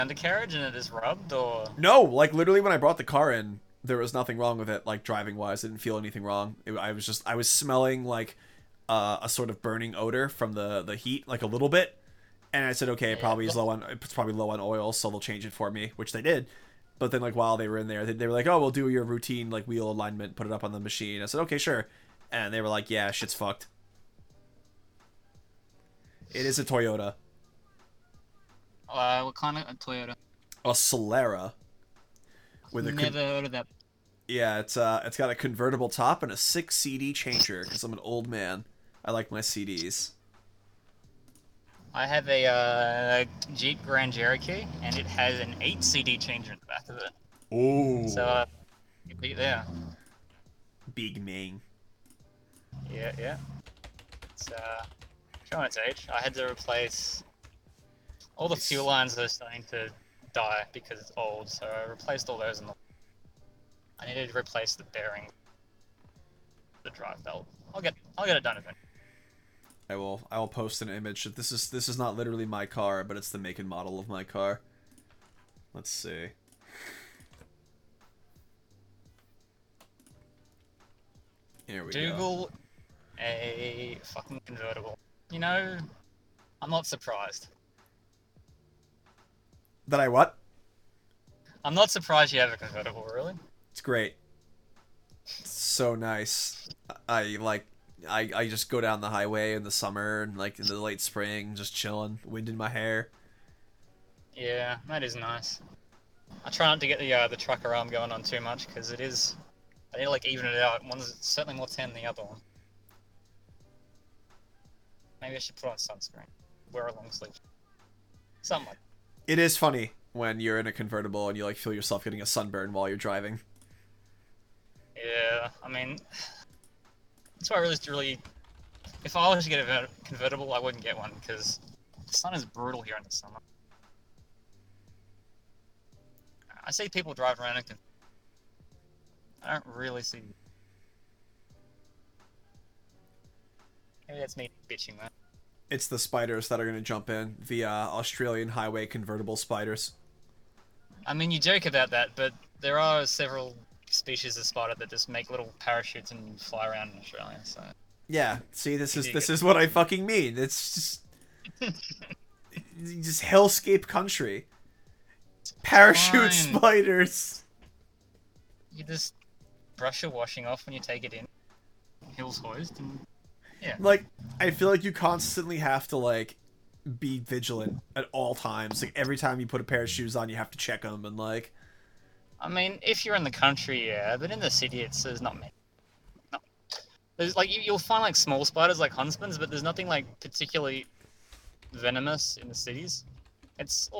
undercarriage and it is rubbed, or No, like literally when I brought the car in, there was nothing wrong with it. Like driving wise, I didn't feel anything wrong. I was smelling like a sort of burning odor from the heat, like a little bit. And I said, okay, yeah, it's probably low on oil, so they'll change it for me, which they did. But then like while they were in there, they were like, oh, we'll do your routine like wheel alignment, put it up on the machine. I said, okay, sure. And they were like, yeah, shit's fucked. It is a Toyota, what kind of Toyota? a Solera with a Never heard of that. yeah, it's got a convertible top and a 6 CD changer because I'm an old man. I like my CDs. I have a Jeep Grand Cherokee, and it has an 8 CD changer in the back of it. So, Oh, you beat there. big man. Yeah, yeah. It's showing its age. I had to replace all the fuel lines that are starting to die because it's old, so I replaced all those. I needed to replace the bearing, the drive belt. I'll get it done eventually. I will post an image. This is not literally my car, but it's the make and model of my car. Let's see. Here we go. Dougal, a fucking convertible. You know, I'm not surprised. That I what? I'm not surprised you have a convertible, really. It's great. It's so nice. I like I just go down the highway in the summer and like in the late spring, just chilling, wind in my hair. Yeah, that is nice. I try not to get the trucker arm going on too much because it is. I need to like even it out. One's certainly more tan than the other one. Maybe I should put on sunscreen. Wear a long sleeve. Something like. It is funny when you're in a convertible and you like feel yourself getting a sunburn while you're driving. Yeah, I mean, that's why I really. If I was to get a convertible, I wouldn't get one because the sun is brutal here in the summer. I see people drive around and I don't really see. Maybe that's me bitching that. It's the spiders that are going to jump in, the Australian highway convertible spiders. I mean, you joke about that, but there are several species of spider that just make little parachutes and fly around in Australia. So Yeah, see, you do this get. is what I fucking mean. It's just hellscape country. Parachute Fine. spiders. You just brush your washing off when you take it in. Hills hoist and yeah. Like, I feel like you constantly have to like be vigilant at all times. Like every time you put a pair of shoes on, you have to check them and like. I mean, if you're in the country, yeah, but in the city, there's not many. No. There's like you'll find like small spiders like huntsmans, but there's nothing like particularly venomous in the cities. It's all